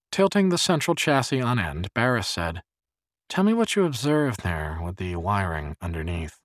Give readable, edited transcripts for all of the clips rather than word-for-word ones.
Tilting the central chassis on end, Barris said, "Tell me what you observed there with the wiring underneath."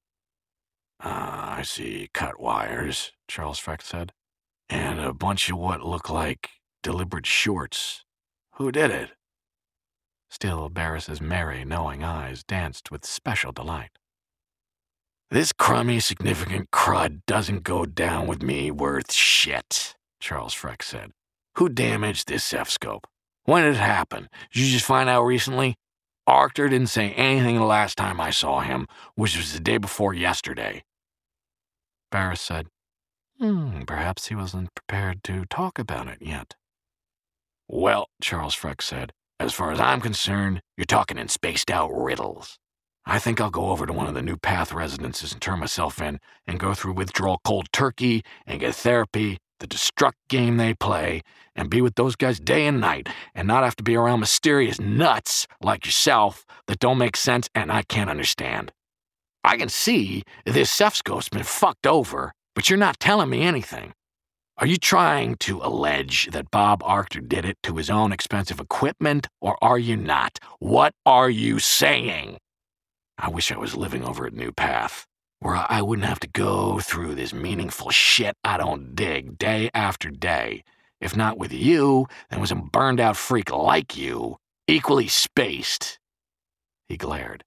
I see cut wires," Charles Freck said, "and a bunch of what look like deliberate shorts. Who did it?" Still, Barris's merry, knowing eyes danced with special delight. "This crummy, significant crud doesn't go down with me worth shit," Charles Freck said. "Who damaged this F-scope? When did it happen? Did you just find out recently? Arctur didn't say anything the last time I saw him, which was the day before yesterday." Barris said, "Perhaps he wasn't prepared to talk about it yet." "Well," Charles Freck said, "as far as I'm concerned, you're talking in spaced-out riddles. I think I'll go over to one of the new Path residences and turn myself in and go through withdrawal cold turkey and get therapy, the destruct game they play, and be with those guys day and night and not have to be around mysterious nuts like yourself that don't make sense and I can't understand. I can see this F-scope's been fucked over, but you're not telling me anything. Are you trying to allege that Bob Arctur did it to his own expensive equipment, or are you not? What are you saying? I wish I was living over at New Path, where I wouldn't have to go through this meaningful shit I don't dig day after day. If not with you, then with some burned-out freak like you, equally spaced." He glared.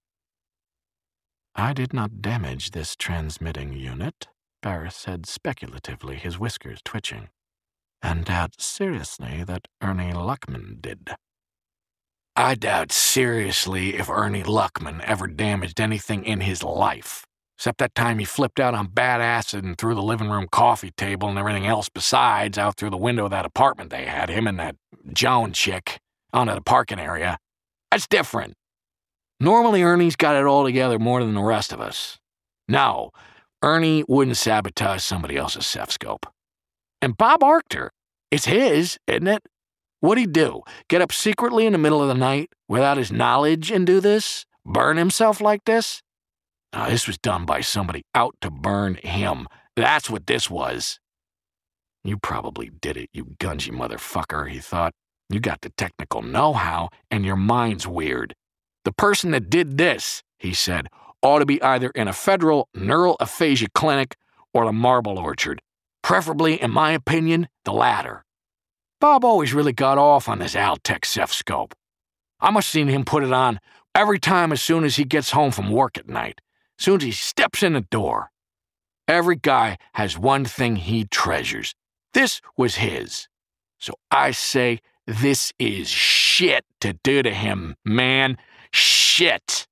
"I did not damage this transmitting unit," Barris said speculatively, his whiskers twitching, "and doubt seriously that Ernie Luckman did." "I doubt seriously if Ernie Luckman ever damaged anything in his life, except that time he flipped out on bad acid and threw the living room coffee table and everything else besides out through the window of that apartment they had, him and that Joan chick, onto the parking area. That's different. Normally Ernie's got it all together more than the rest of us. No, Ernie wouldn't sabotage somebody else's F-scope. And Bob Arctur, it's his, isn't it? What'd he do? Get up secretly in the middle of the night without his knowledge and do this? Burn himself like this? No, this was done by somebody out to burn him. That's what this was." "You probably did it, you gungy motherfucker," he thought. "You got the technical know-how, and your mind's weird. The person that did this," he said, "ought to be either in a federal neural aphasia clinic or the Marble Orchard. Preferably, in my opinion, the latter. Bob always really got off on this Altec F-scope. I must have seen him put it on every time as soon as he gets home from work at night, as soon as he steps in the door. Every guy has one thing he treasures. This was his. So I say this is shit to do to him, man. Shit."